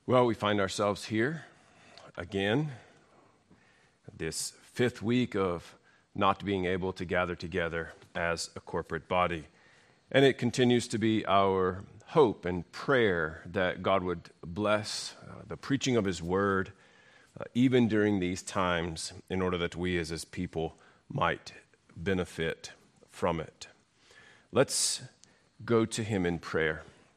Well, we find ourselves here again, this fifth week of not being able to gather together as a corporate body. And it continues to be our hope and prayer that God would bless the preaching of His Word, even during these times, in order that we as His people might benefit from it. Let's go to Him in prayer.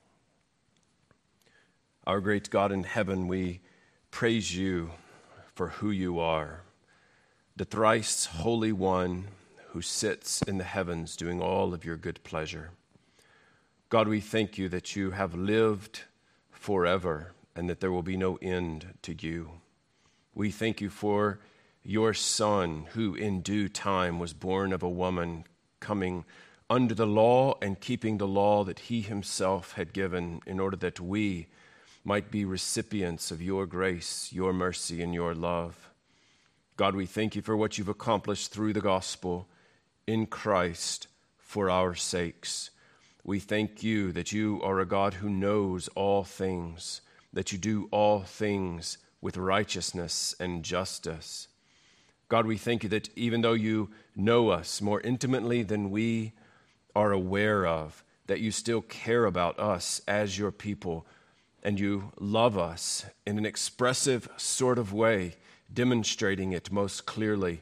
Our great God in heaven, we praise You for who You are, the thrice Holy One who sits in the heavens doing all of Your good pleasure. God, we thank You that You have lived forever and that there will be no end to You. We thank You for Your Son, who in due time was born of a woman, coming under the law and keeping the law that He Himself had given in order that we might be recipients of Your grace, Your mercy, and Your love. God, we thank You for what You've accomplished through the gospel in Christ for our sakes. We thank You that You are a God who knows all things, that You do all things with righteousness and justice. God, we thank You that even though You know us more intimately than we are aware of, that You still care about us as Your people, and You love us in an expressive sort of way, demonstrating it most clearly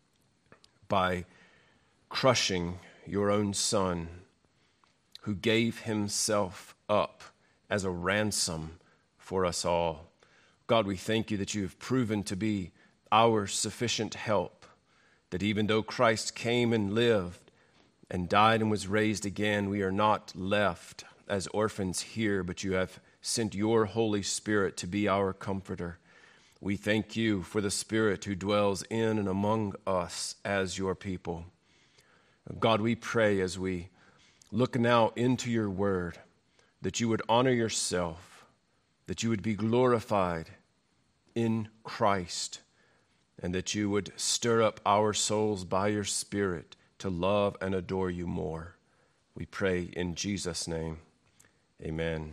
by crushing Your own Son, who gave Himself up as a ransom for us all. God, we thank You that You have proven to be our sufficient help, that even though Christ came and lived and died and was raised again, we are not left as orphans here, but You have sent Your Holy Spirit to be our comforter. We thank You for the Spirit who dwells in and among us as Your people. God, we pray as we look now into Your Word, that You would honor Yourself, that You would be glorified in Christ, and that You would stir up our souls by Your Spirit to love and adore You more. We pray in Jesus' name. Amen.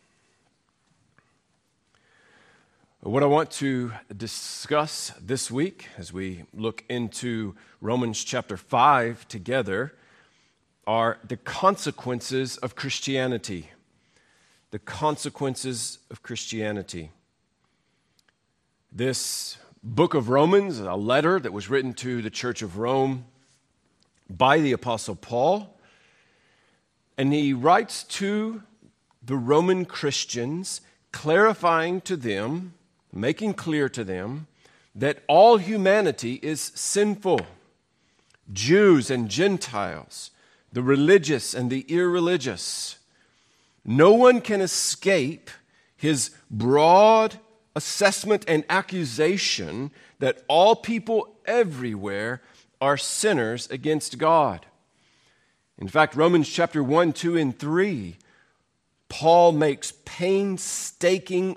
What I want to discuss this week as we look into Romans chapter 5 together are the consequences of Christianity. The consequences of Christianity. This book of Romans, a letter that was written to the Church of Rome by the Apostle Paul, and he writes to the Roman Christians, clarifying to them, making clear to them that all humanity is sinful. Jews and Gentiles, the religious and the irreligious. No one can escape his broad assessment and accusation that all people everywhere are sinners against God. In fact, Romans chapter 1, 2, and 3, Paul makes a painstaking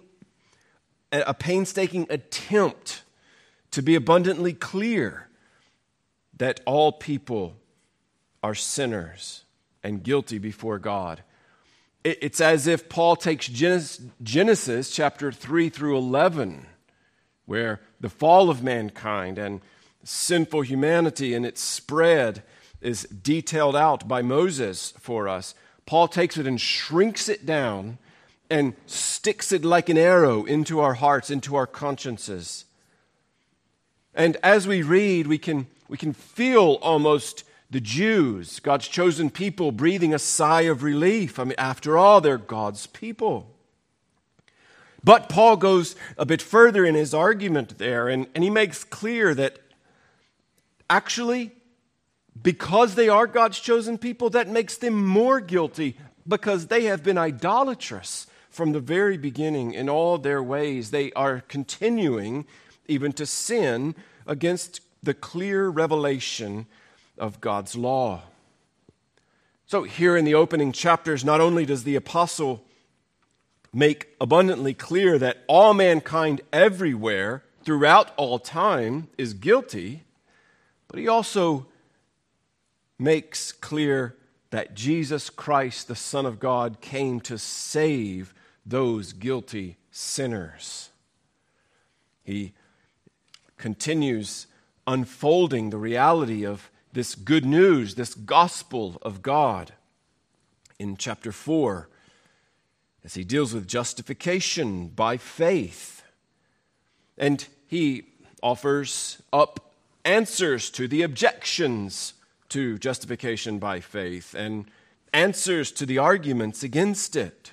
attempt to be abundantly clear that all people are sinners and guilty before God. It's as if Paul takes Genesis chapter 3 through 11, where the fall of mankind and sinful humanity and its spread is detailed out by Moses for us. Paul takes it and shrinks it down and sticks it like an arrow into our hearts, into our consciences. And as we read, we can feel almost the Jews, God's chosen people, breathing a sigh of relief. I mean, after all, they're God's people. But Paul goes a bit further in his argument there, and he makes clear that actually, because they are God's chosen people, that makes them more guilty because they have been idolatrous from the very beginning in all their ways. They are continuing even to sin against the clear revelation of God's law. So here in the opening chapters, not only does the apostle make abundantly clear that all mankind everywhere throughout all time is guilty, but he also makes clear that Jesus Christ, the Son of God, came to save those guilty sinners. He continues unfolding the reality of this good news, this gospel of God in chapter 4, as he deals with justification by faith. And he offers up answers to the objections to justification by faith and answers to the arguments against it.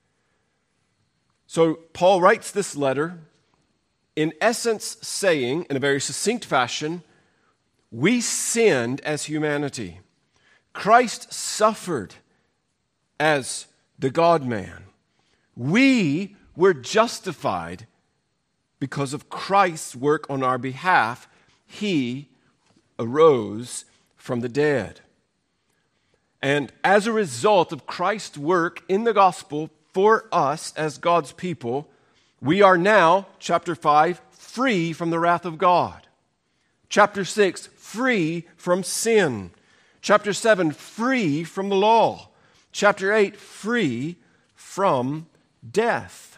So Paul writes this letter in essence saying, in a very succinct fashion, we sinned as humanity. Christ suffered as the God-man. We were justified because of Christ's work on our behalf. He arose from the dead. And as a result of Christ's work in the gospel for us as God's people, we are now, chapter 5, free from the wrath of God. Chapter 6, free from sin. Chapter 7, free from the law. Chapter 8, free from death.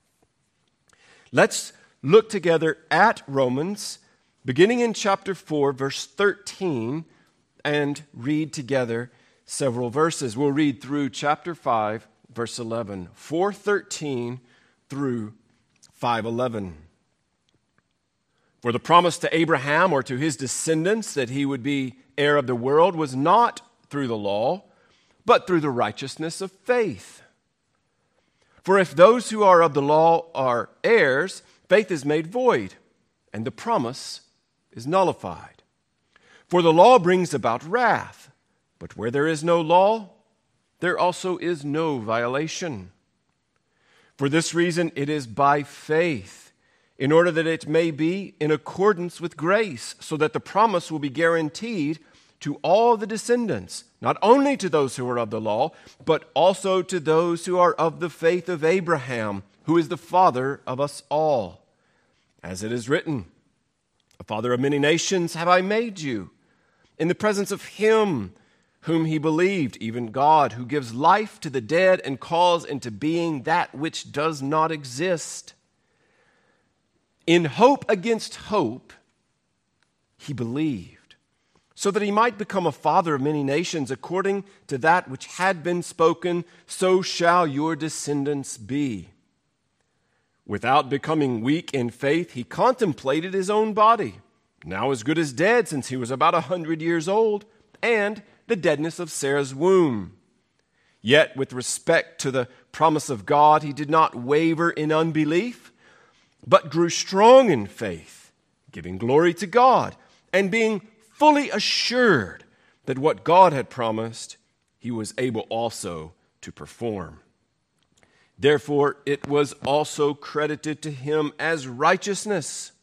Let's look together at Romans, beginning in chapter 4, verse 13, and read together several verses. We'll read through chapter 5, verse 11, 4:13 through 5:11. For the promise to Abraham or to his descendants that he would be heir of the world was not through the law, but through the righteousness of faith. For if those who are of the law are heirs, faith is made void, and the promise is nullified. For the law brings about wrath, but where there is no law, there also is no violation. For this reason, it is by faith, in order that it may be in accordance with grace, so that the promise will be guaranteed to all the descendants, not only to those who are of the law, but also to those who are of the faith of Abraham, who is the father of us all. As it is written, a father of many nations have I made you, in the presence of him whom he believed, even God, who gives life to the dead and calls into being that which does not exist. In hope against hope, he believed, so that he might become a father of many nations, according to that which had been spoken, so shall your descendants be. Without becoming weak in faith, he contemplated his own body, now as good as dead, since he was about 100 years old, and the deadness of Sarah's womb. Yet with respect to the promise of God, he did not waver in unbelief, but grew strong in faith, giving glory to God, and being fully assured that what God had promised, he was able also to perform. Therefore, it was also credited to him as righteousness.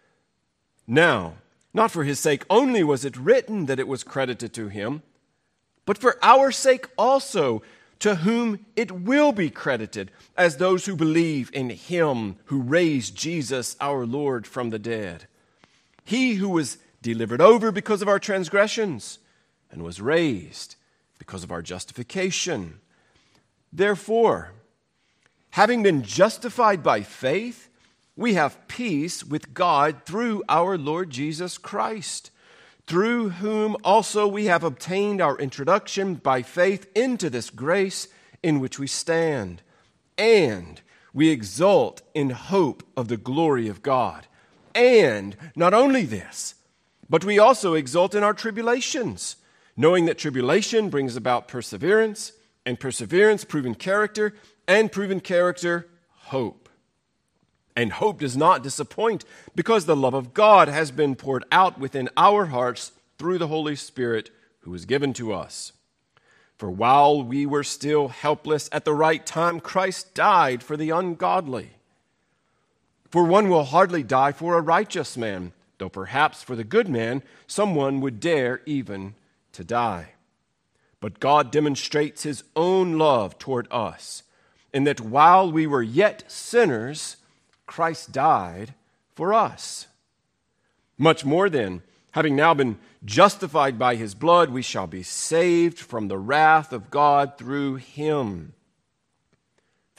Now, not for his sake only was it written that it was credited to him, but for our sake also, to whom it will be credited as those who believe in him who raised Jesus our Lord from the dead. He who was delivered over because of our transgressions and was raised because of our justification. Therefore, having been justified by faith, we have peace with God through our Lord Jesus Christ, through whom also we have obtained our introduction by faith into this grace in which we stand. And we exult in hope of the glory of God. And not only this, but we also exult in our tribulations, knowing that tribulation brings about perseverance, and perseverance, proven character, and proven character, hope. And hope does not disappoint, because the love of God has been poured out within our hearts through the Holy Spirit who was given to us. For while we were still helpless, at the right time Christ died for the ungodly. For one will hardly die for a righteous man, though perhaps for the good man someone would dare even to die. But God demonstrates his own love toward us, in that while we were yet sinners, Christ died for us. Much more then, having now been justified by his blood, we shall be saved from the wrath of God through him.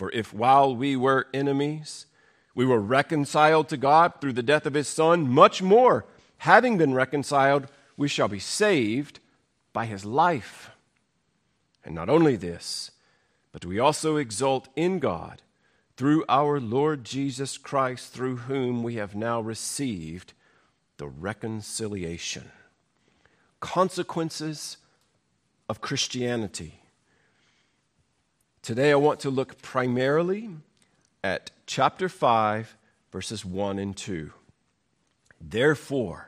For if while we were enemies, we were reconciled to God through the death of his Son, much more, having been reconciled, we shall be saved by his life. And not only this, but we also exult in God through our Lord Jesus Christ, through whom we have now received the reconciliation. Consequences of Christianity. Today I want to look primarily at chapter 5, verses 1 and 2. Therefore,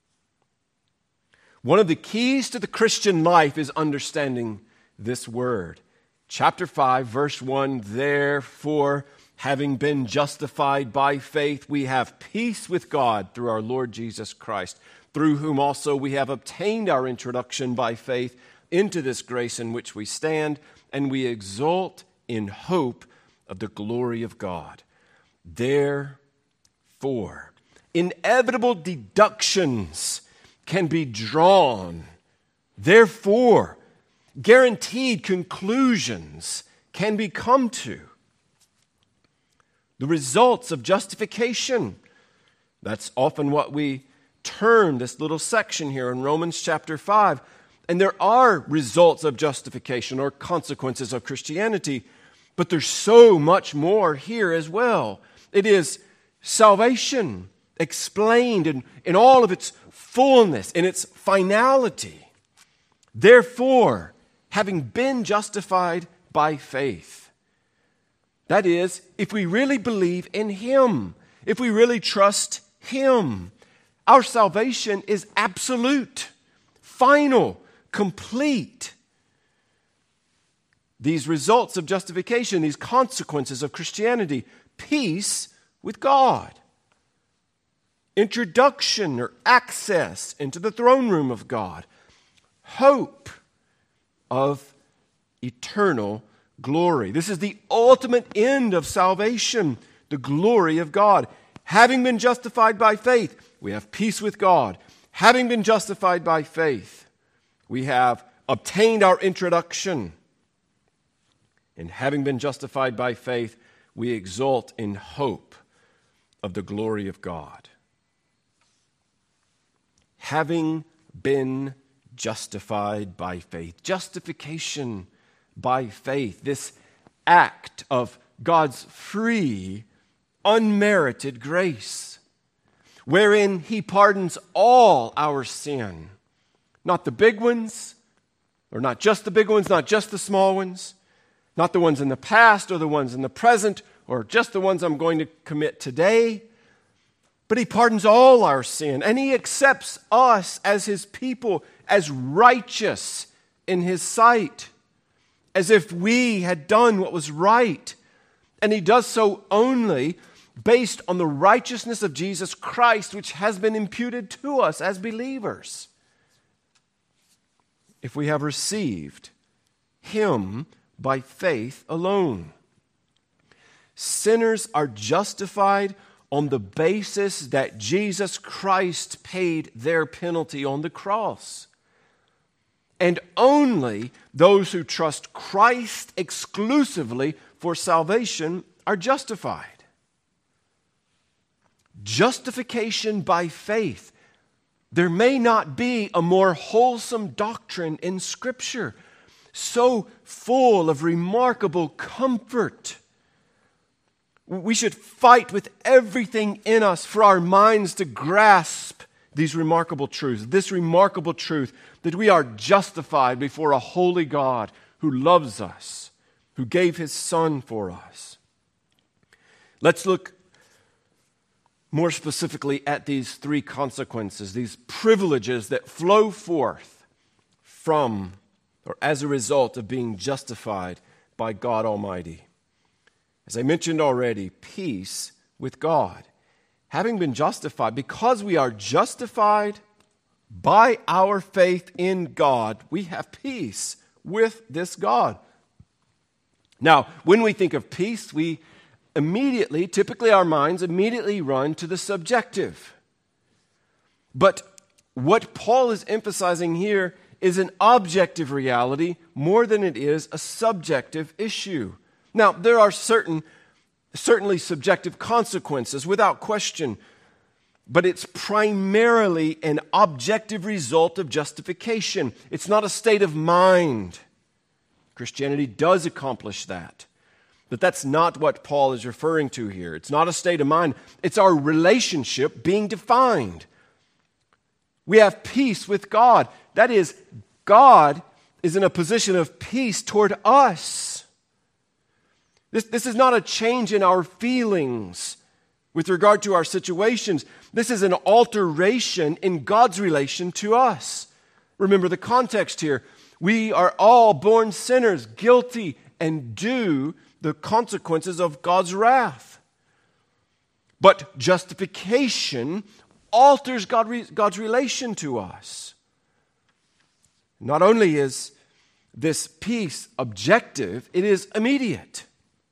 one of the keys to the Christian life is understanding this word. Chapter 5, verse 1, therefore, having been justified by faith, we have peace with God through our Lord Jesus Christ, through whom also we have obtained our introduction by faith into this grace in which we stand, and we exult in hope of the glory of God. Therefore, inevitable deductions can be drawn. Therefore, guaranteed conclusions can be come to. The results of justification. That's often what we term this little section here in Romans chapter 5. And there are results of justification or consequences of Christianity, but there's so much more here as well. It is salvation explained in all of its fullness, in its finality. Therefore, having been justified by faith. That is, if we really believe in him, if we really trust him, our salvation is absolute, final, complete. These results of justification, these consequences of Christianity, peace with God, introduction or access into the throne room of God, hope of eternal glory. This is the ultimate end of salvation, the glory of God. Having been justified by faith, we have peace with God. Having been justified by faith, we have obtained our introduction. And having been justified by faith, we exult in hope of the glory of God. Having been justified by faith. Justification by faith. This act of God's free, unmerited grace, wherein he pardons all our sin. Not the big ones, or not just the big ones, not just the small ones, not the ones in the past or the ones in the present, or just the ones I'm going to commit today. But he pardons all our sin, and he accepts us as his people, as righteous in his sight, as if we had done what was right. And he does so only based on the righteousness of Jesus Christ, which has been imputed to us as believers. If we have received him by faith alone. Sinners are justified on the basis that Jesus Christ paid their penalty on the cross. And only those who trust Christ exclusively for salvation are justified. Justification by faith. There may not be a more wholesome doctrine in Scripture, so full of remarkable comfort. We should fight with everything in us for our minds to grasp these remarkable truths, this remarkable truth that we are justified before a holy God who loves us, who gave his Son for us. Let's look more specifically at these three consequences, these privileges that flow forth from or as a result of being justified by God Almighty. As I mentioned already, peace with God. Having been justified, because we are justified by our faith in God, we have peace with this God. Now, when we think of peace, typically our minds immediately run to the subjective. But what Paul is emphasizing here is an objective reality more than it is a subjective issue. Now, there are certainly subjective consequences, without question, but it's primarily an objective result of justification. It's not a state of mind. Christianity does accomplish that. But that's not what Paul is referring to here. It's not a state of mind. It's our relationship being defined. We have peace with God. That is, God is in a position of peace toward us. This is not a change in our feelings with regard to our situations. This is an alteration in God's relation to us. Remember the context here. We are all born sinners, guilty and due the consequences of God's wrath. But justification alters God's relation to us. Not only is this peace objective, it is immediate.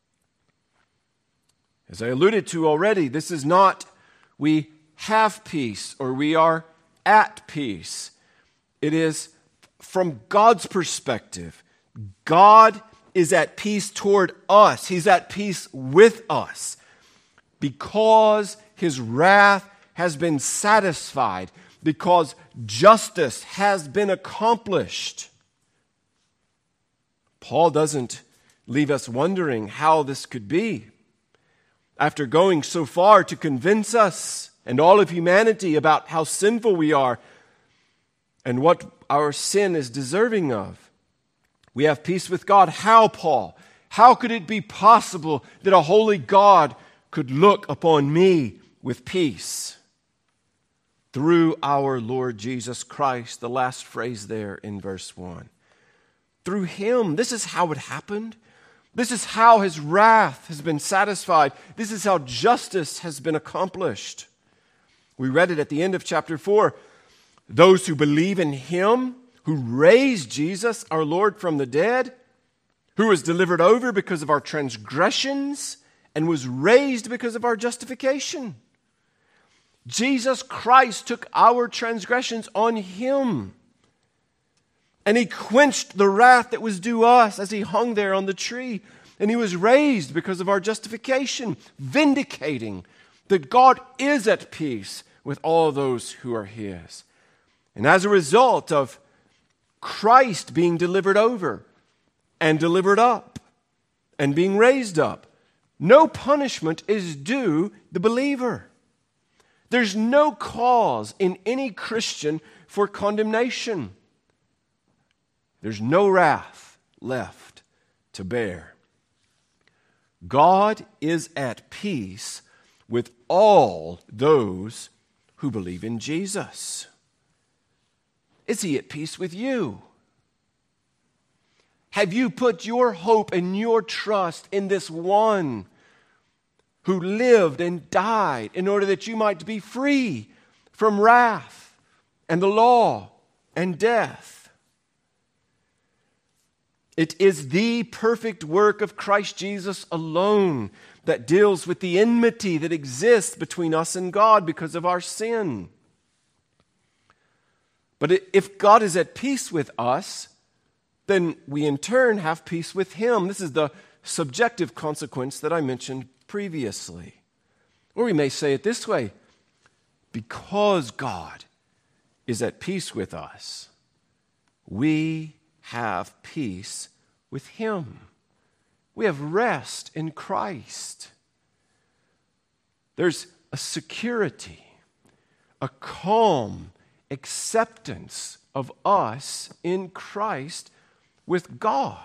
As I alluded to already, this is not we have peace or we are at peace. It is from God's perspective. God is at peace toward us. He's at peace with us because His wrath has been satisfied, because justice has been accomplished. Paul doesn't leave us wondering how this could be. After going so far to convince us and all of humanity about how sinful we are and what our sin is deserving of, we have peace with God. How, Paul? How could it be possible that a holy God could look upon me with peace? Through our Lord Jesus Christ, the last phrase there in verse 1. Through Him, this is how it happened. This is how His wrath has been satisfied. This is how justice has been accomplished. We read it at the end of chapter 4. Those who believe in Him, who raised Jesus, our Lord, from the dead, who was delivered over because of our transgressions and was raised because of our justification. Jesus Christ took our transgressions on Him. And He quenched the wrath that was due us as He hung there on the tree. And He was raised because of our justification, vindicating that God is at peace with all those who are His. And as a result of Christ being delivered over and delivered up and being raised up, no punishment is due the believer. There's no cause in any Christian for condemnation. There's no wrath left to bear. God is at peace with all those who believe in Jesus. Is He at peace with you? Have you put your hope and your trust in this one who lived and died in order that you might be free from wrath and the law and death? It is the perfect work of Christ Jesus alone that deals with the enmity that exists between us and God because of our sin. But if God is at peace with us, then we in turn have peace with Him. This is the subjective consequence that I mentioned previously. Or we may say it this way: because God is at peace with us, we have peace with Him. We have rest in Christ. There's a security, a calm acceptance of us in Christ with God.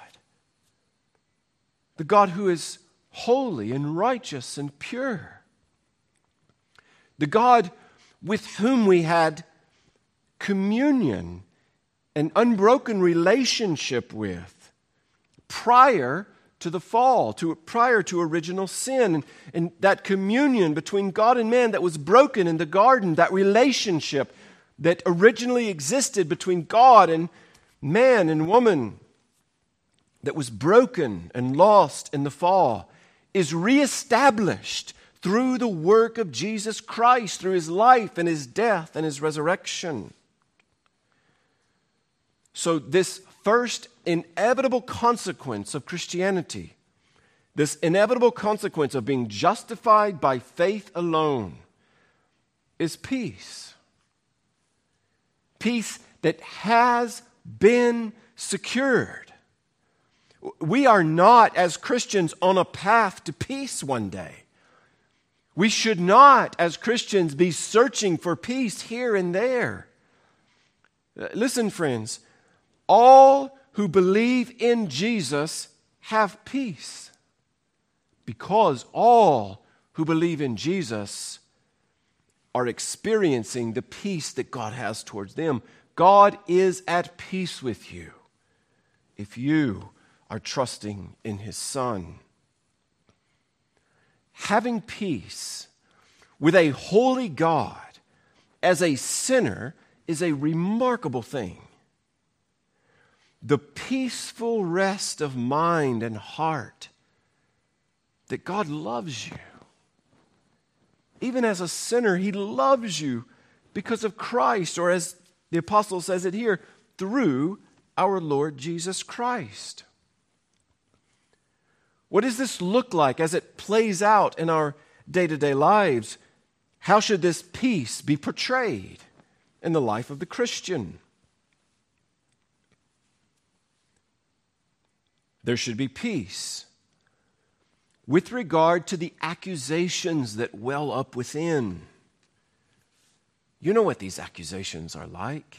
The God who is holy and righteous and pure. The God with whom we had communion, an unbroken relationship with prior to the fall, prior to original sin. And that communion between God and man that was broken in the garden, that relationship that originally existed between God and man and woman that was broken and lost in the fall, is reestablished through the work of Jesus Christ, through His life and His death and His resurrection. So this first inevitable consequence of Christianity this inevitable consequence of being justified by faith alone is peace. Peace that has been secured. We are not, as Christians, on a path to peace one day. We should not, as Christians, be searching for peace here and there. Listen, friends, all who believe in Jesus have peace, because all who believe in Jesus are experiencing the peace that God has towards them. God is at peace with you if you are trusting in His Son. Having peace with a holy God as a sinner is a remarkable thing. The peaceful rest of mind and heart that God loves you. Even as a sinner, He loves you because of Christ, or as the apostle says it here, through our Lord Jesus Christ. What does this look like as it plays out in our day-to-day lives? How should this peace be portrayed in the life of the Christian? There should be peace with regard to the accusations that well up within. You know what these accusations are like.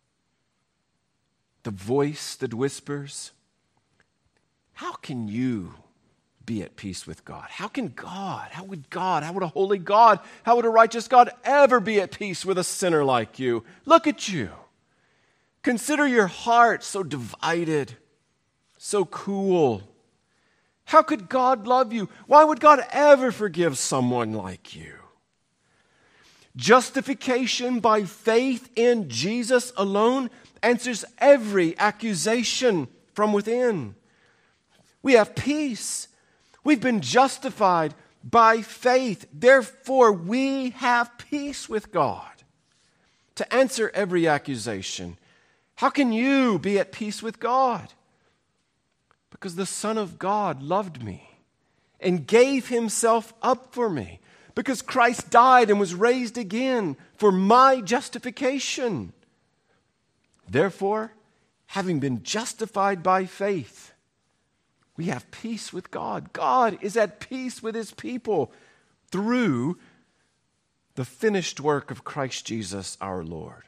The voice that whispers, how can you be at peace with God? How would a holy God, how would a righteous God ever be at peace with a sinner like you? Look at you. Consider your heart so divided, so cool. How could God love you? Why would God ever forgive someone like you? Justification by faith in Jesus alone answers every accusation from within. We have peace. We've been justified by faith. Therefore, we have peace with God to answer every accusation. How can you be at peace with God? Because the Son of God loved me and gave Himself up for me. Because Christ died and was raised again for my justification. Therefore, having been justified by faith, we have peace with God. God is at peace with His people through the finished work of Christ Jesus our Lord.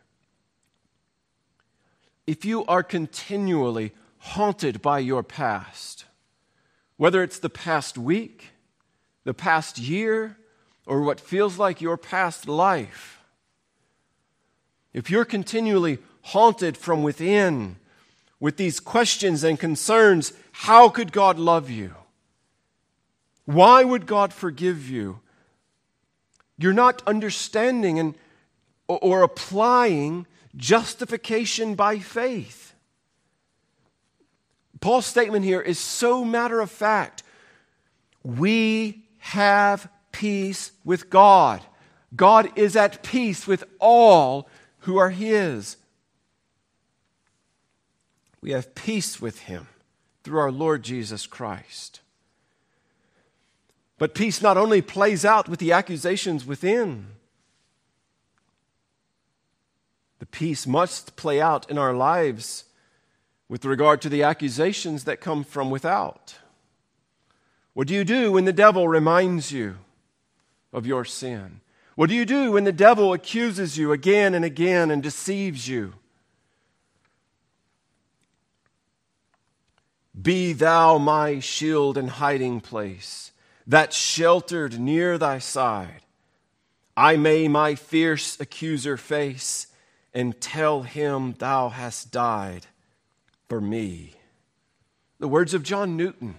If you are continually haunted by your past, whether it's the past week, the past year, or what feels like your past life, if you're continually haunted from within with these questions and concerns, how could God love you? Why would God forgive you? You're not understanding or applying justification by faith. Paul's statement here is so matter of fact. We have peace with God. God is at peace with all who are His. We have peace with Him through our Lord Jesus Christ. But peace not only plays out with the accusations within, the peace must play out in our lives with regard to the accusations that come from without. What do you do when the devil reminds you of your sin? What do you do when the devil accuses you again and again and deceives you? Be thou my shield and hiding place, that sheltered near thy side. I may my fierce accuser face, and tell him thou hast died for me. The words of John Newton.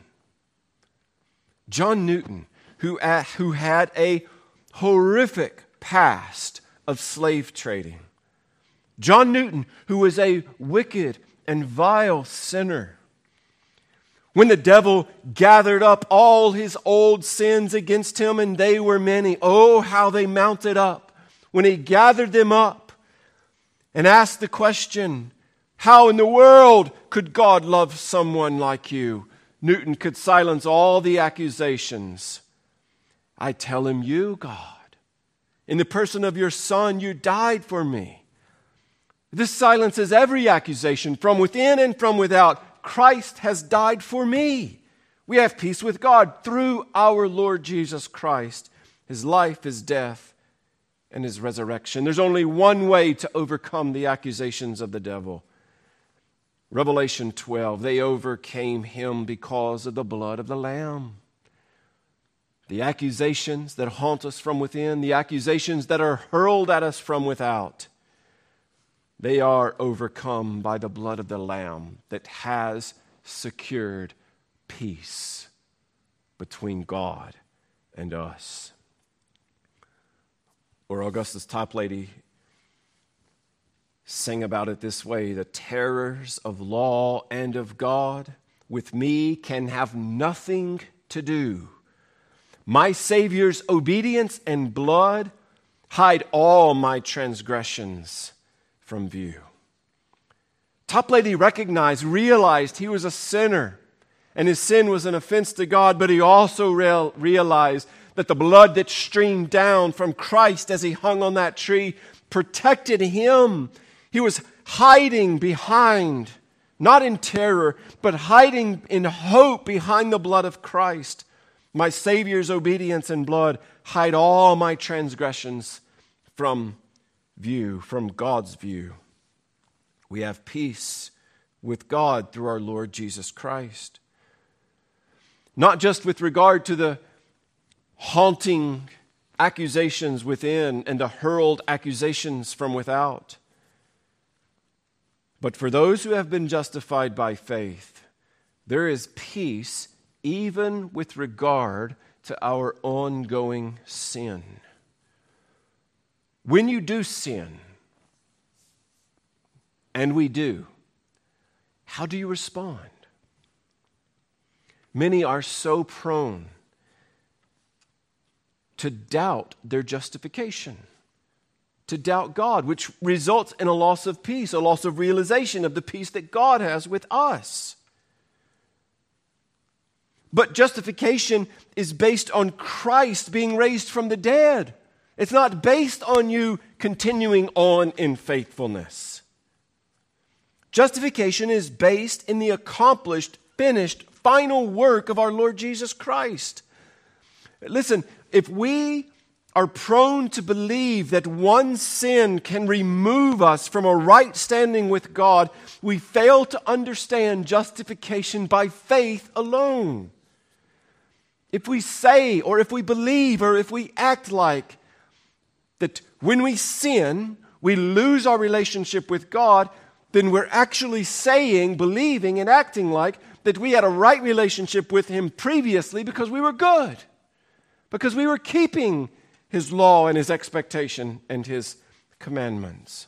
John Newton, who had a horrific past of slave trading. John Newton, who was a wicked and vile sinner. When the devil gathered up all his old sins against him, and they were many, oh, how they mounted up. When he gathered them up and asked the question, how in the world could God love someone like you? Newton could silence all the accusations. I tell him, you, God, in the person of your Son, you died for me. This silences every accusation from within and from without. Christ has died for me. We have peace with God through our Lord Jesus Christ, His life, His death, and His resurrection. There's only one way to overcome the accusations of the devil. Revelation 12, they overcame Him because of the blood of the Lamb. The accusations that haunt us from within, the accusations that are hurled at us from without, they are overcome by the blood of the Lamb that has secured peace between God and us. Or Augustus Toplady sang about it this way: the terrors of law and of God with me can have nothing to do. My Savior's obedience and blood hide all my transgressions from view. Toplady realized he was a sinner and his sin was an offense to God, but he also realized that the blood that streamed down from Christ as he hung on that tree protected him. He was hiding behind, not in terror, but hiding in hope behind the blood of Christ. My Savior's obedience and blood hide all my transgressions from view, from God's view. We have peace with God through our Lord Jesus Christ. Not just with regard to the haunting accusations within and the hurled accusations from without, but for those who have been justified by faith, there is peace even with regard to our ongoing sin. When you do sin, and we do, how do you respond? Many are so prone to doubt their justification, to doubt God, which results in a loss of peace, a loss of realization of the peace that God has with us. But justification is based on Christ being raised from the dead. It's not based on you continuing on in faithfulness. Justification is based in the accomplished, finished, final work of our Lord Jesus Christ. Listen, if we are prone to believe that one sin can remove us from a right standing with God, we fail to understand justification by faith alone. If we say, or if we believe, or if we act like that when we sin, we lose our relationship with God, then we're actually saying, believing, and acting like that we had a right relationship with Him previously because we were good, because we were keeping His law and His expectation and His commandments.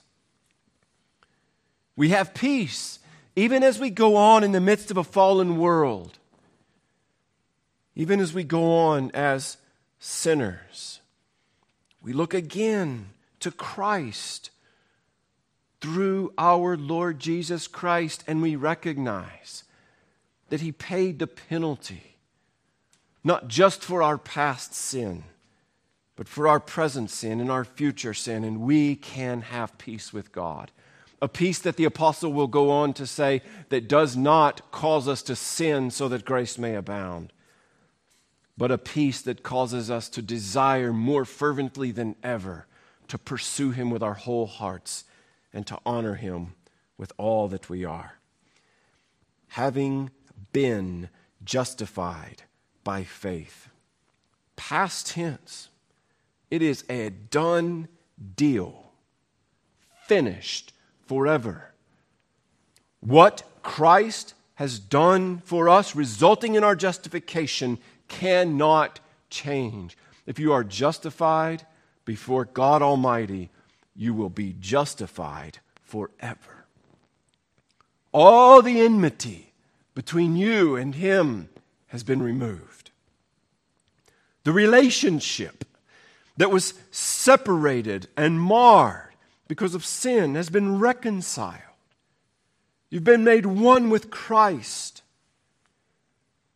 We have peace even as we go on in the midst of a fallen world. Even as we go on as sinners, we look again to Christ through our Lord Jesus Christ, and we recognize that He paid the penalty, not just for our past sin, but for our present sin and our future sin, and we can have peace with God. A peace that the apostle will go on to say that does not cause us to sin so that grace may abound, but a peace that causes us to desire more fervently than ever to pursue Him with our whole hearts and to honor Him with all that we are. Having been justified by faith. Past tense. It is a done deal. Finished forever. What Christ has done for us, resulting in our justification, cannot change. If you are justified before God Almighty, you will be justified forever. All the enmity between you and Him has been removed. The relationship that was separated and marred because of sin has been reconciled. You've been made one with Christ.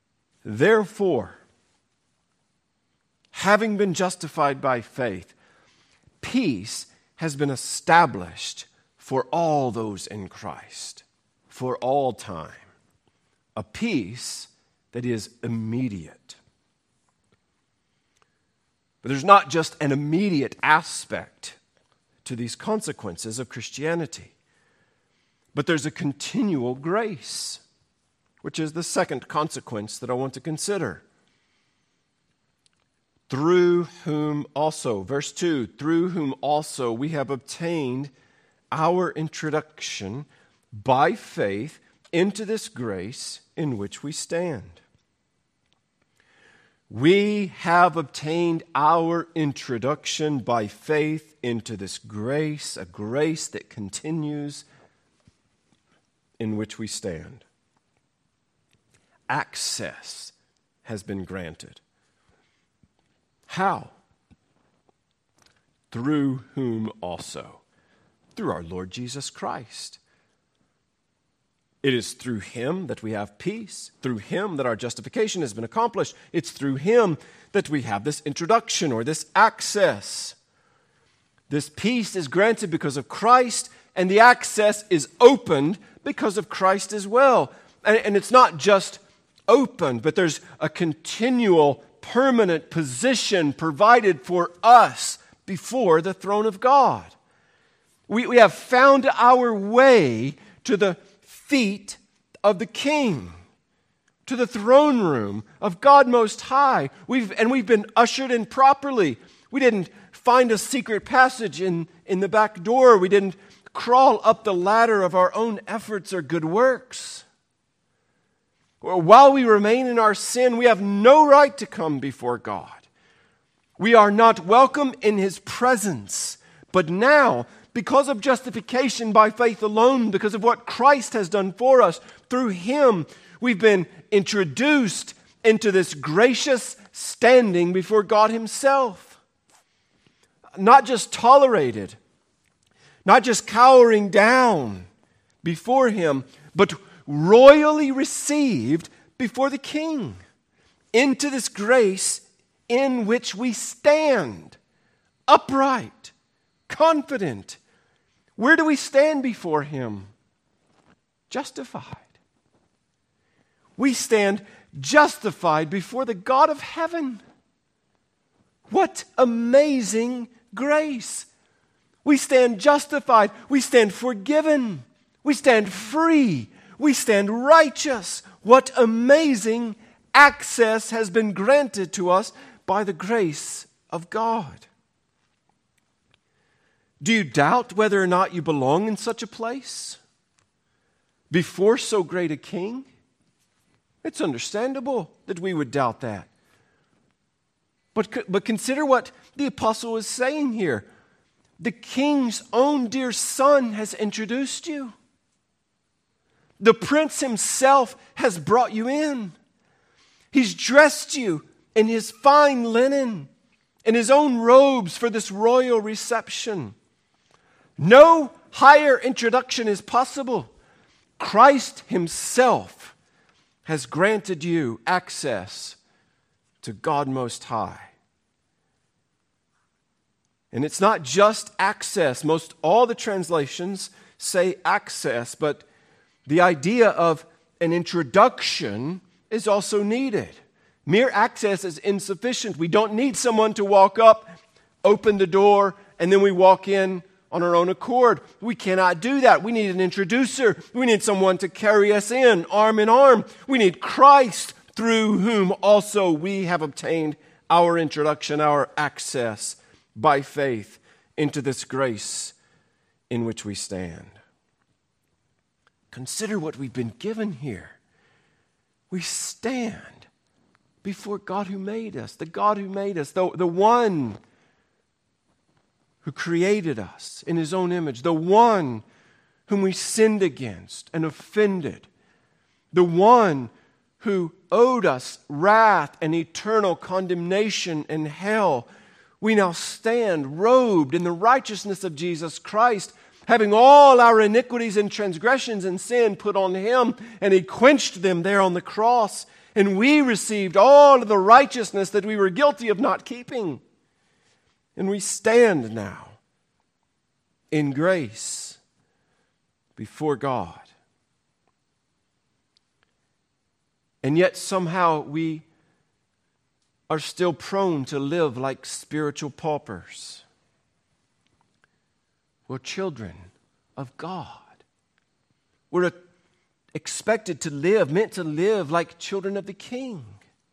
Therefore, having been justified by faith, peace has been established for all those in Christ, for all time. A peace that is immediate. But there's not just an immediate aspect to these consequences of Christianity, but there's a continual grace, which is the second consequence that I want to consider. Through whom also, verse 2, through whom also we have obtained our introduction by faith into this grace in which we stand. We have obtained our introduction by faith into this grace, a grace that continues in which we stand. Access has been granted. How? Through whom also? Through our Lord Jesus Christ. It is through Him that we have peace, through Him that our justification has been accomplished. It's through Him that we have this introduction or this access. This peace is granted because of Christ, and the access is opened because of Christ as well. And it's not just opened, but there's a continual, permanent position provided for us before the throne of God. We have found our way to the feet of the King, to the throne room of God Most High. We've been ushered in properly. We didn't find a secret passage in the back door. We didn't crawl up the ladder of our own efforts or good works. While we remain in our sin, we have no right to come before God. We are not welcome in His presence. But now, because of justification by faith alone, because of what Christ has done for us, through Him, we've been introduced into this gracious standing before God Himself. Not just tolerated, not just cowering down before Him, but royally received before the King into this grace in which we stand, upright, confident. Where do we stand before Him? Justified. We stand justified before the God of heaven. What amazing grace! We stand justified. We stand forgiven. We stand free. We stand righteous. What amazing access has been granted to us by the grace of God. Do you doubt whether or not you belong in such a place before so great a King? It's understandable that we would doubt that. But consider what the apostle is saying here. The King's own dear Son has introduced you. The Prince Himself has brought you in. He's dressed you in His fine linen, in His own robes for this royal reception. No higher introduction is possible. Christ Himself has granted you access to God Most High. And it's not just access. Most all the translations say access, but the idea of an introduction is also needed. Mere access is insufficient. We don't need someone to walk up, open the door, and then we walk in on our own accord. We cannot do that. We need an introducer. We need someone to carry us in, arm in arm. We need Christ, through whom also we have obtained our introduction, our access by faith into this grace in which we stand. Consider what we've been given here. We stand before God who made us, the God who made us, the one who created us in His own image, the one whom we sinned against and offended, the one who owed us wrath and eternal condemnation and hell. We now stand robed in the righteousness of Jesus Christ, having all our iniquities and transgressions and sin put on Him, and He quenched them there on the cross, and we received all of the righteousness that we were guilty of not keeping. And we stand now in grace before God. And yet somehow we are still prone to live like spiritual paupers. We're children of God. We're expected to live, meant to live like children of the King.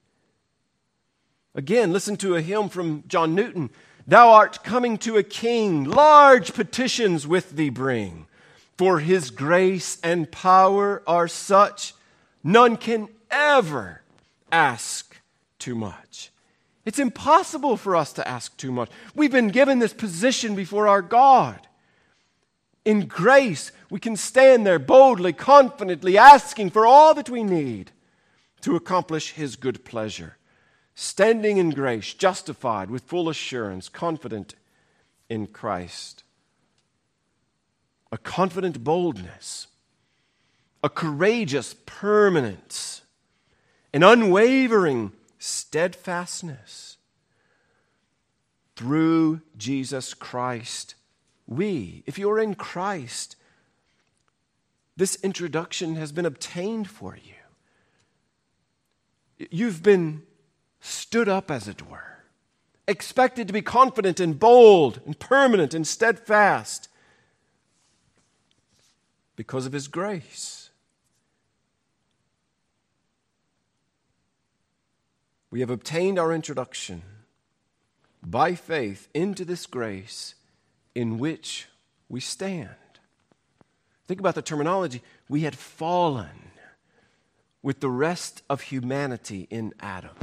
Again, listen to a hymn from John Newton. Thou art coming to a king, large petitions with thee bring. For his grace and power are such, none can ever ask too much. It's impossible for us to ask too much. We've been given this position before our God. In grace, we can stand there boldly, confidently, asking for all that we need to accomplish His good pleasure. Standing in grace, justified with full assurance, confident in Christ. A confident boldness, a courageous permanence, an unwavering steadfastness. Through Jesus Christ, if you're in Christ, this introduction has been obtained for you. You've been stood up, as it were, expected to be confident and bold and permanent and steadfast because of His grace. We have obtained our introduction by faith into this grace in which we stand. Think about the terminology. We had fallen with the rest of humanity in Adam.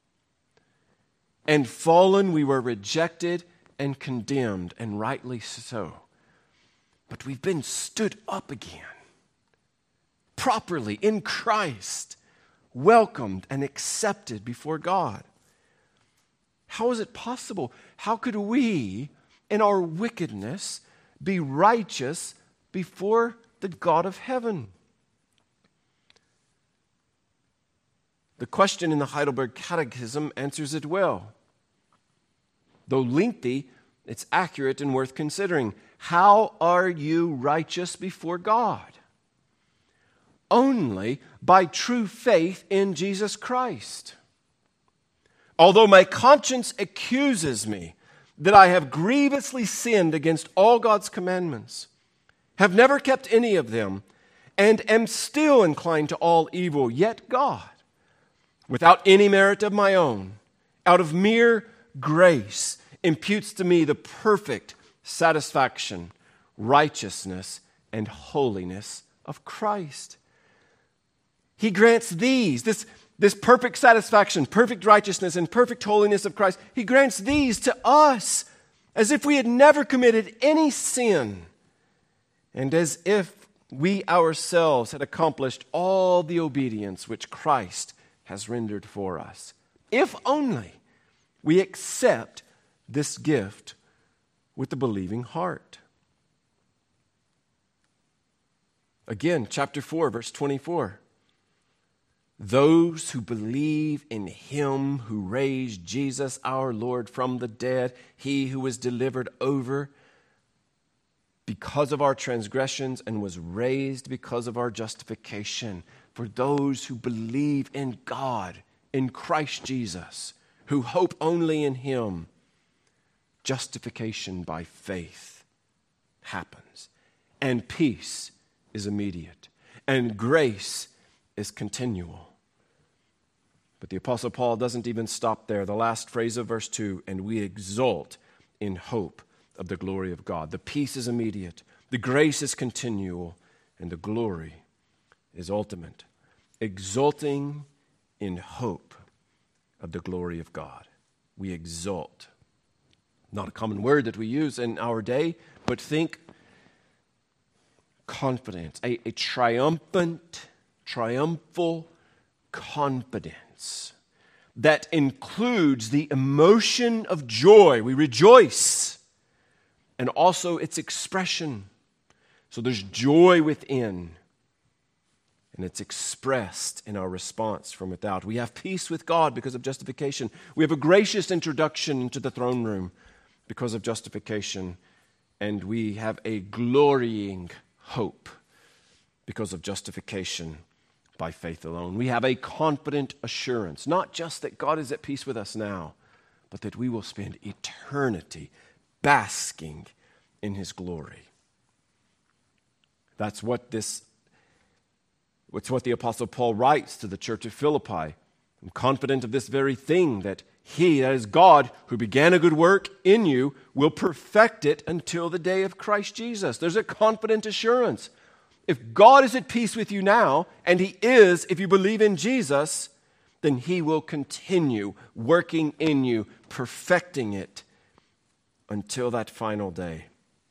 And fallen, we were rejected and condemned, and rightly so. But we've been stood up again, properly in Christ, welcomed and accepted before God. How is it possible? How could we, in our wickedness, be righteous before the God of heaven? The question in the Heidelberg Catechism answers it well. Though lengthy, it's accurate and worth considering. How are you righteous before God? Only by true faith in Jesus Christ. Although my conscience accuses me that I have grievously sinned against all God's commandments, have never kept any of them, and am still inclined to all evil, yet God, without any merit of my own, out of mere grace, imputes to me the perfect satisfaction, righteousness, and holiness of Christ. He grants this perfect satisfaction, perfect righteousness, and perfect holiness of Christ. He grants these to us as if we had never committed any sin, and as if we ourselves had accomplished all the obedience which Christ has rendered for us. If only we accept this gift with the believing heart. Again, chapter 4, verse 24. Those who believe in Him who raised Jesus our Lord from the dead, He who was delivered over because of our transgressions and was raised because of our justification. For those who believe in God, in Christ Jesus, who hope only in Him, justification by faith happens. And peace is immediate. And grace is continual. But the Apostle Paul doesn't even stop there. The last phrase of verse 2, and we exult in hope of the glory of God. The peace is immediate, the grace is continual, and the glory is ultimate. Exulting in hope of the glory of God. We exult. Not a common word that we use in our day, but think confidence, a triumphal confidence that includes the emotion of joy. We rejoice, and also its expression. So there's joy within and it's expressed in our response from without. We have peace with God because of justification. We have a gracious introduction into the throne room because of justification, and we have a glorying hope because of justification by faith alone. We have a confident assurance, not just that God is at peace with us now, but that we will spend eternity basking in His glory. That's what the Apostle Paul writes to the church of Philippi. I'm confident of this very thing, that He, that is God, who began a good work in you, will perfect it until the day of Christ Jesus. There's a confident assurance. If God is at peace with you now, and He is if you believe in Jesus, then He will continue working in you, perfecting it until that final day.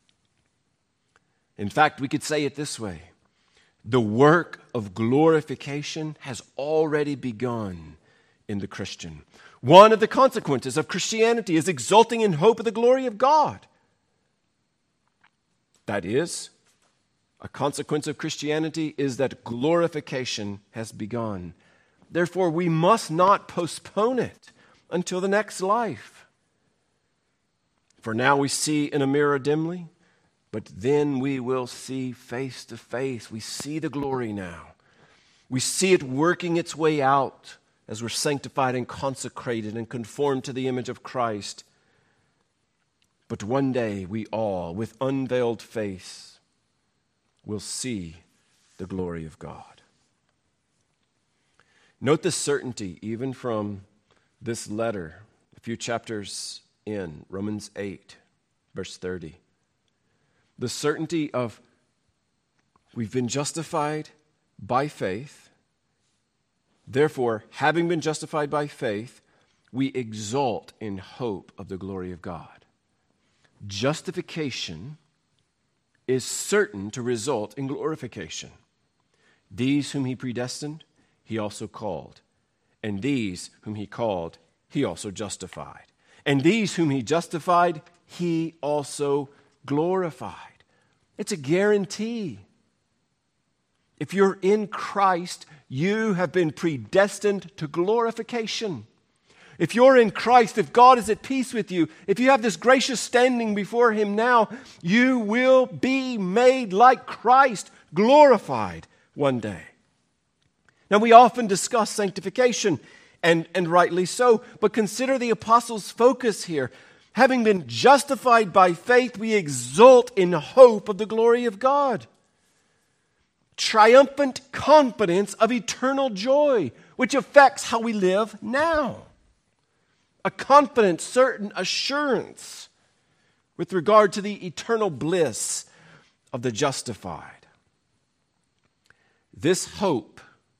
In fact, we could say it this way: the work of glorification has already begun in the Christian. One of the consequences of Christianity is exulting in hope of the glory of God. That is, a consequence of Christianity is that glorification has begun. Therefore, we must not postpone it until the next life. For now we see in a mirror dimly, but then we will see face to face. We see the glory now. We see it working its way out as we're sanctified and consecrated and conformed to the image of Christ. But one day we all, with unveiled face, will see the glory of God. Note the certainty even from this letter, a few chapters in, Romans 8, verse 30. The certainty of we've been justified by faith. Therefore, having been justified by faith, we exult in hope of the glory of God. Justification is certain to result in glorification. These whom He predestined, He also called. And these whom He called, He also justified. And these whom He justified, He also glorified. It's a guarantee. If you're in Christ, you have been predestined to glorification. If you're in Christ, if God is at peace with you, if you have this gracious standing before Him now, you will be made like Christ, glorified one day. Now, we often discuss sanctification, and rightly so, but consider the apostles' focus here. Having been justified by faith, we exult in hope of the glory of God. Triumphant confidence of eternal joy, which affects how we live now. A confident, certain assurance with regard to the eternal bliss of the justified. This hope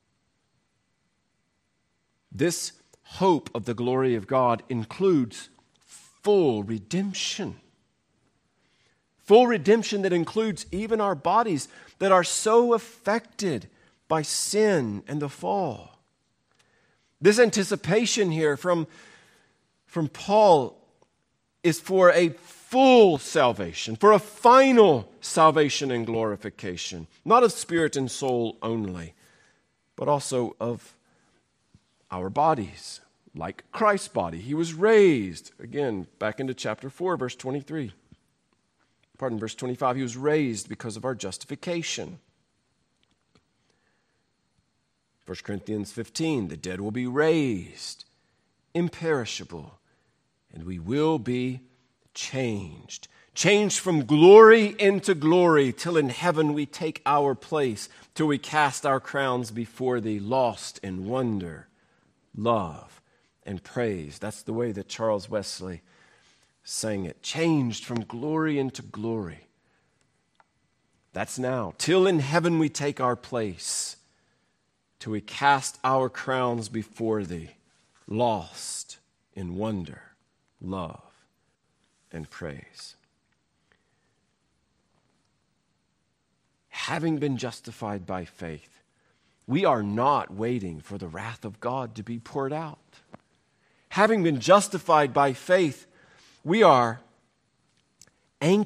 of the glory of God includes full redemption. Full redemption that includes even our bodies that are so affected by sin and the fall. This anticipation here from Paul is for a full salvation, for a final salvation and glorification, not of spirit and soul only, but also of our bodies. Like Christ's body, He was raised. Again, back into chapter 4, verse 23. Verse 25. He was raised because of our justification. 1 Corinthians 15. The dead will be raised, imperishable, and we will be changed. Changed from glory into glory, till in heaven we take our place, till we cast our crowns before Thee, lost in wonder, love, and praise. That's the way that Charles Wesley sang it. Changed from glory into glory. That's now. Till in heaven we take our place, till we cast our crowns before Thee, lost in wonder, love, and praise. Having been justified by faith, we are not waiting for the wrath of God to be poured out. Having been justified by faith, we are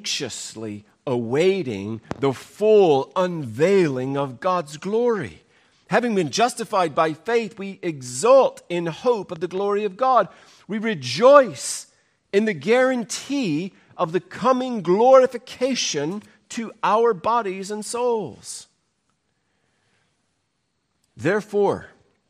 anxiously awaiting the full unveiling of God's glory. Having been justified by faith, we exult in hope of the glory of God. We rejoice in the guarantee of the coming glorification to our bodies and souls. Therefore,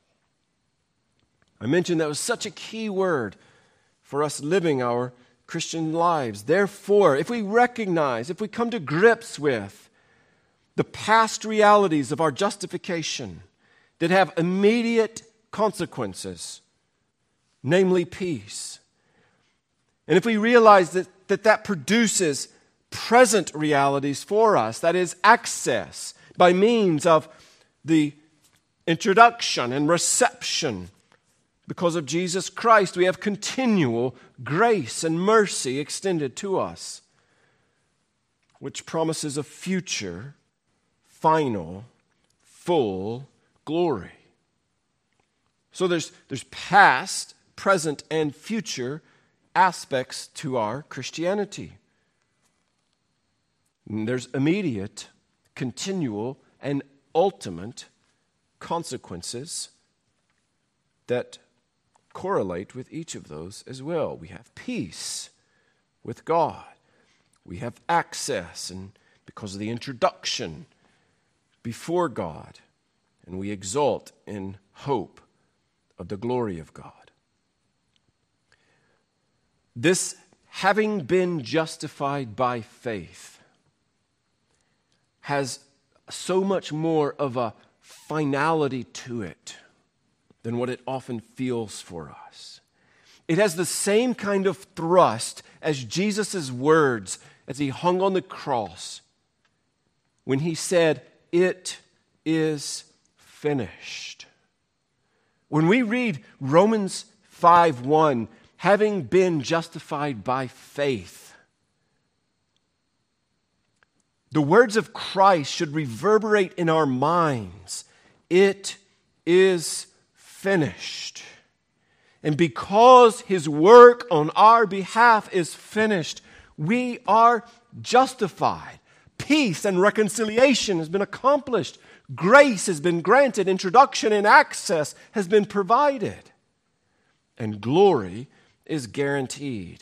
I mentioned that was such a key word for us living our Christian lives. Therefore, if we recognize, if we come to grips with the past realities of our justification that have immediate consequences, namely peace, and if we realize that produces present realities for us, that is, access by means of the introduction and reception. Because of Jesus Christ, we have continual grace and mercy extended to us, which promises a future, final, full glory. So there's past, present, and future aspects to our Christianity. And there's immediate, continual, and ultimate consequences that correlate with each of those as well. We have peace with God. We have access, and because of the introduction before God, and we exult in hope of the glory of God. This having been justified by faith has so much more of a finality to it than what it often feels for us. It has the same kind of thrust as Jesus' words as he hung on the cross when he said, "It is finished." When we read Romans 5:1, having been justified by faith, the words of Christ should reverberate in our minds. It is finished. And because his work on our behalf is finished, we are justified. Peace and reconciliation has been accomplished. Grace has been granted. Introduction and access has been provided. And glory is guaranteed.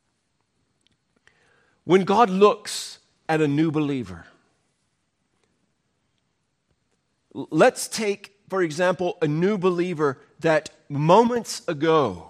When God looks at a new believer, let's take, for example, a new believer that moments ago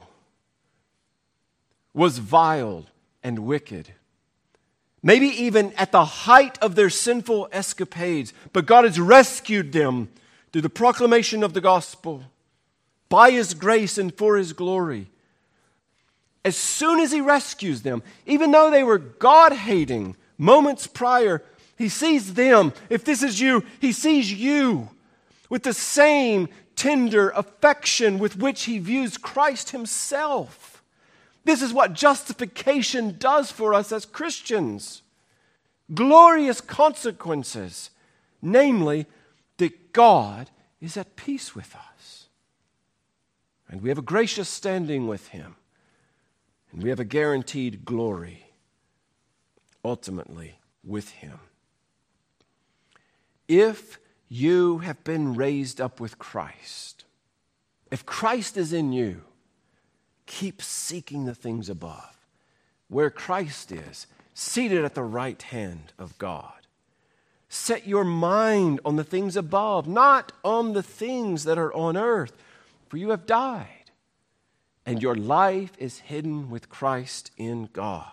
was vile and wicked. Maybe even at the height of their sinful escapades, but God has rescued them through the proclamation of the gospel, by his grace and for his glory. As soon as he rescues them, even though they were God-hating moments prior, he sees them. If this is you, he sees you with the same tender affection with which he views Christ himself. This is what justification does for us as Christians. Glorious consequences, namely that God is at peace with us. And we have a gracious standing with him. And we have a guaranteed glory, ultimately, with him. If you have been raised up with Christ, if Christ is in you, keep seeking the things above, where Christ is, seated at the right hand of God. Set your mind on the things above, not on the things that are on earth, for you have died, and your life is hidden with Christ in God.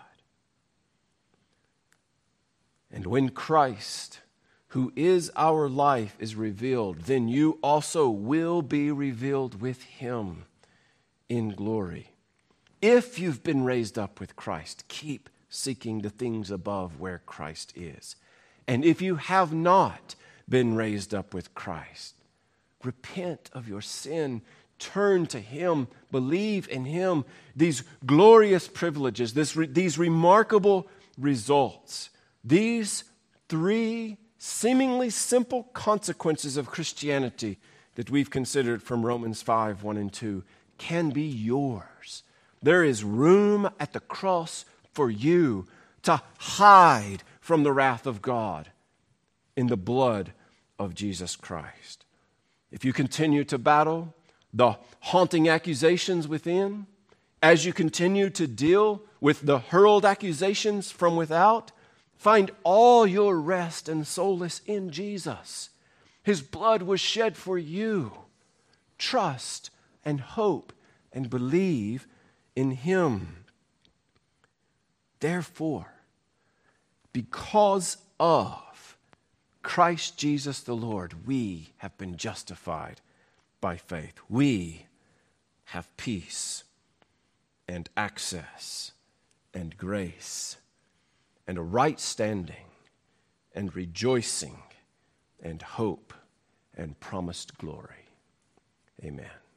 And when Christ, who is our life, is revealed, then you also will be revealed with him in glory. If you've been raised up with Christ, keep seeking the things above where Christ is. And if you have not been raised up with Christ, repent of your sin, turn to him, believe in him. These glorious privileges, these remarkable results, these three seemingly simple consequences of Christianity that we've considered from Romans 5:1 and 2 can be yours. There is room at the cross for you to hide from the wrath of God in the blood of Jesus Christ. If you continue to battle the haunting accusations within, as you continue to deal with the hurled accusations from without, find all your rest and solace in Jesus. His blood was shed for you. Trust and hope and believe in Him. Therefore, because of Christ Jesus the Lord, we have been justified by faith. We have peace and access and grace and a right standing and rejoicing and hope and promised glory. Amen.